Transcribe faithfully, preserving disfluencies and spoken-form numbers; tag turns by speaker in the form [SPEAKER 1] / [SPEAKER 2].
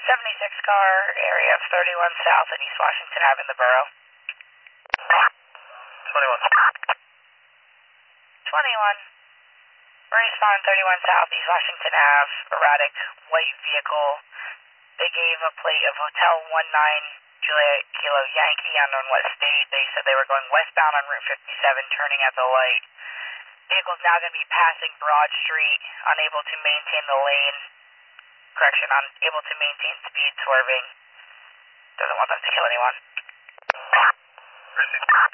[SPEAKER 1] seventy-six car, area of thirty-one South and East Washington Ave in the borough.
[SPEAKER 2] twenty-one.
[SPEAKER 1] twenty-one. Respond thirty-one South, East Washington Ave, erratic white vehicle. They gave a plate of Hotel one nine Juliet Kilo Yankee unknown what state. They said they were going westbound on Route fifty-seven, turning at the light. Vehicle's now going to be passing Broad Street, unable to maintain the lane. Correction, unable to maintain speed, swerving. Doesn't want them to kill anyone.
[SPEAKER 2] Proceed.